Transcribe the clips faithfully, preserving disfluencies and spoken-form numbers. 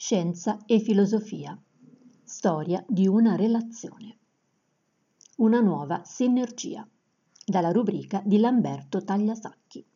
Scienza e filosofia. Storia di una relazione. Una nuova sinergia. Dalla rubrica di Lamberto Tagliasacchi.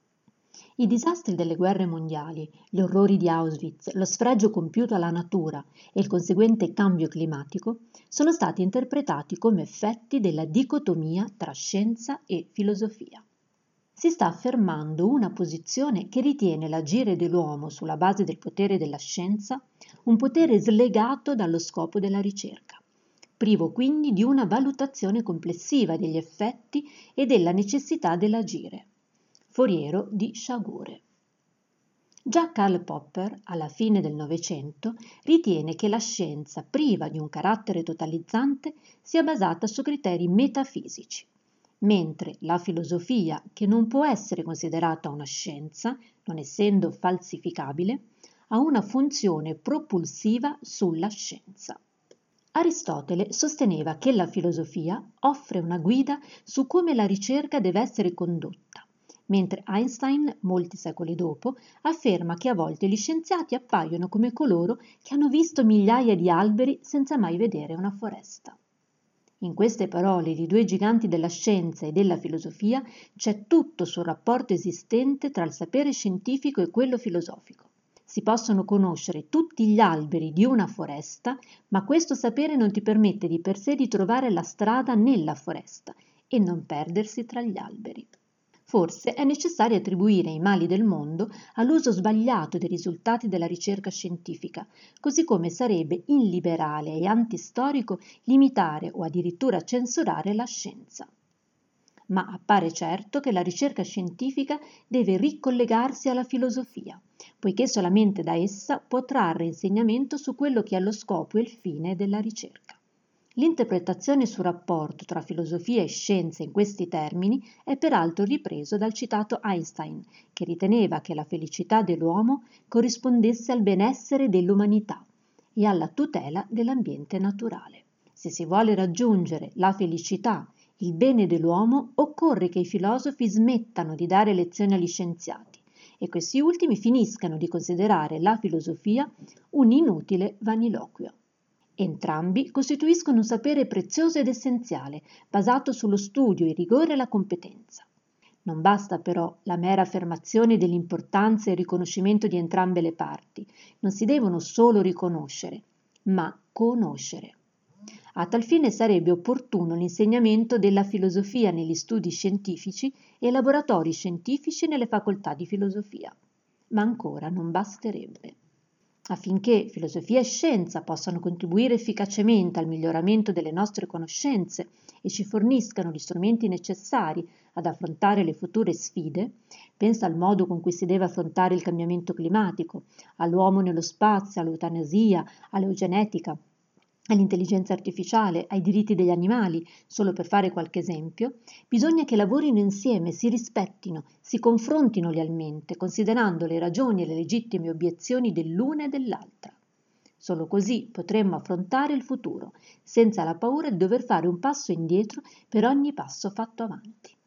I disastri delle guerre mondiali, gli orrori di Auschwitz, lo sfregio compiuto alla natura e il conseguente cambio climatico sono stati interpretati come effetti della dicotomia tra scienza e filosofia. Si sta affermando una posizione che ritiene l'agire dell'uomo sulla base del potere della scienza un potere slegato dallo scopo della ricerca, privo quindi di una valutazione complessiva degli effetti e della necessità dell'agire. Foriero di Sciagure. Già Karl Popper, alla fine del Novecento, ritiene che la scienza priva di un carattere totalizzante sia basata su criteri metafisici, mentre la filosofia, che non può essere considerata una scienza, non essendo falsificabile, ha una funzione propulsiva sulla scienza. Aristotele sosteneva che la filosofia offre una guida su come la ricerca deve essere condotta, mentre Einstein, molti secoli dopo, afferma che a volte gli scienziati appaiono come coloro che hanno visto migliaia di alberi senza mai vedere una foresta. In queste parole di due giganti della scienza e della filosofia c'è tutto sul rapporto esistente tra il sapere scientifico e quello filosofico. Si possono conoscere tutti gli alberi di una foresta, ma questo sapere non ti permette di per sé di trovare la strada nella foresta e non perdersi tra gli alberi. Forse è necessario attribuire i mali del mondo all'uso sbagliato dei risultati della ricerca scientifica, così come sarebbe illiberale e antistorico limitare o addirittura censurare la scienza. Ma appare certo che la ricerca scientifica deve ricollegarsi alla filosofia, poiché solamente da essa può trarre insegnamento su quello che è lo scopo e il fine della ricerca. L'interpretazione sul rapporto tra filosofia e scienza in questi termini è peraltro ripreso dal citato Einstein, che riteneva che la felicità dell'uomo corrispondesse al benessere dell'umanità e alla tutela dell'ambiente naturale. Se si vuole raggiungere la felicità, il bene dell'uomo, occorre che i filosofi smettano di dare lezioni agli scienziati e questi ultimi finiscano di considerare la filosofia un inutile vaniloquio. Entrambi costituiscono un sapere prezioso ed essenziale, basato sullo studio, il rigore e la competenza. Non basta però la mera affermazione dell'importanza e il riconoscimento di entrambe le parti. Non si devono solo riconoscere, ma conoscere. A tal fine sarebbe opportuno l'insegnamento della filosofia negli studi scientifici e laboratori scientifici nelle facoltà di filosofia. Ma ancora non basterebbe. Affinché filosofia e scienza possano contribuire efficacemente al miglioramento delle nostre conoscenze e ci forniscano gli strumenti necessari ad affrontare le future sfide, pensa al modo con cui si deve affrontare il cambiamento climatico, all'uomo nello spazio, all'eutanasia, all'eugenetica, all'intelligenza artificiale, ai diritti degli animali, solo per fare qualche esempio, bisogna che lavorino insieme, si rispettino, si confrontino lealmente, considerando le ragioni e le legittime obiezioni dell'una e dell'altra. Solo così potremmo affrontare il futuro, senza la paura di dover fare un passo indietro per ogni passo fatto avanti.